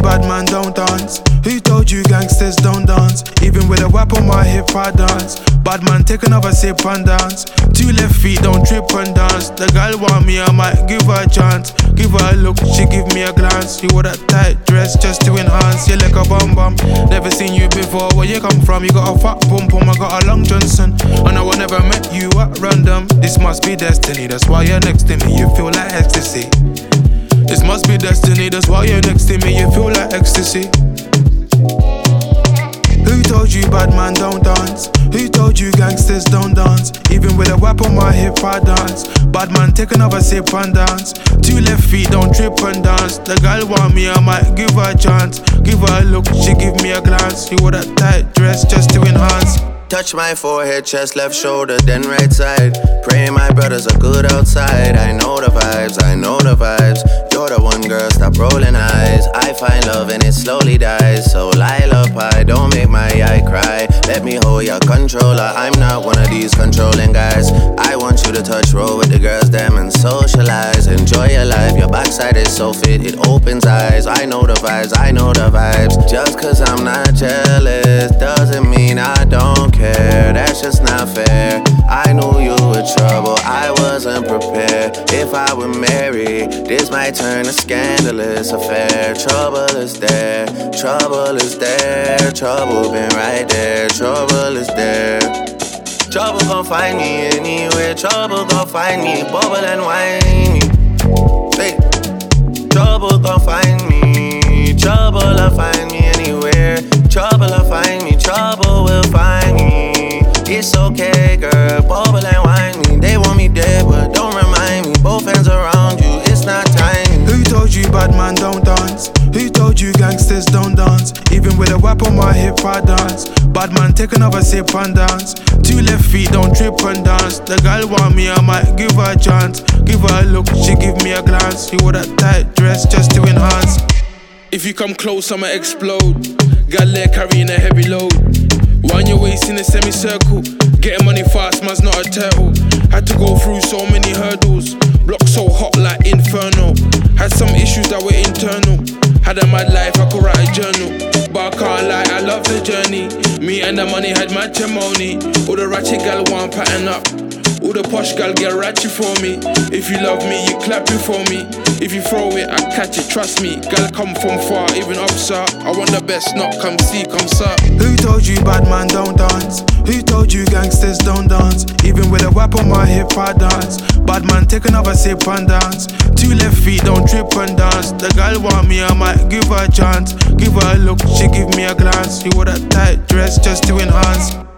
bad man don't dance? Who told you gangsters don't dance? Even with a whip on my hip I dance. Bad man take another sip and dance. Two left feet don't trip and dance. The girl want me, I might give her a chance. Give her a look, she give me a glance. You wore that tight dress just to enhance. You like a bum bum. Never seen you before, where you come from? You got a fat pum pum, I got a long Johnson. I know I never met you at random. This must be destiny, that's why you're next to me. You feel like ecstasy. This must be destiny, that's why you're next to me. You feel like ecstasy. Who told you bad man don't dance? Who told you gangsters don't dance? Even with a whip on my hip I dance. Bad man take another sip and dance. Two left feet don't trip and dance. The girl want me, I might give her a chance. Give her a look, she give me a glance. You wore that tight dress just to enhance. Touch my forehead, chest, left shoulder, then right side. Pray my brothers are good outside. I know the vibes, I know the vibes. You're the one girl, stop rolling eyes. I find love and it slowly dies. So lullaby, don't make my eye cry. Let me hold your controller. I'm not one of these controlling guys. I want you to touch, roll with the girls, them and socialize. Enjoy your life, your backside is so fit, it opens eyes. I know the vibes, I know the vibes. Just cause I'm not jealous doesn't mean I don't care. That's just not fair. I knew you were trouble, I wasn't prepared. If I were married, this might turn a scandalous affair. Trouble is there, trouble is there. Trouble been right there, trouble is there. Trouble gon' find me anywhere. Trouble gon' find me, bubble and whiny. Hey. Trouble gon' find me. Trouble'll find me anywhere. Trouble'll find me. Trouble will find me. It's okay, girl. Bubble and whine me. They want me dead, but don't remind me. Both hands around you. It's not time. Who told you bad man don't dance? Who told you gangsters don't dance? Even with a whip on my hip I dance. Bad man take another sip and dance. Two left feet don't trip and dance. The girl want me, I might give her a chance. Give her a look, she give me a glance. You wore that tight dress just to enhance. If you come close, I'ma explode. Got leg carrying a heavy load. Wind your waist in a semicircle. Getting money fast, man's not a turtle. Had to go through so many hurdles. Block so hot like inferno. Had some issues that were internal. Had a mad life, I could write a journal. But I can't lie, I love the journey. Me and the money had matrimony. All the ratchet gal want pattern up. All the posh gal get ratchet for me. If you love me, you clap it for me. If you throw it, I catch it, trust me. Gal come from far, even up, sir. I want the best, not come see, come sir. Who told you bad man don't dance? Who told you gangsters don't dance? Even with a whip on my hip I dance. Bad man take another sip and dance. Two left feet don't trip and dance. The girl want me, I might give her a chance. Give her a look, she give me a glance. You wore that tight dress just to enhance.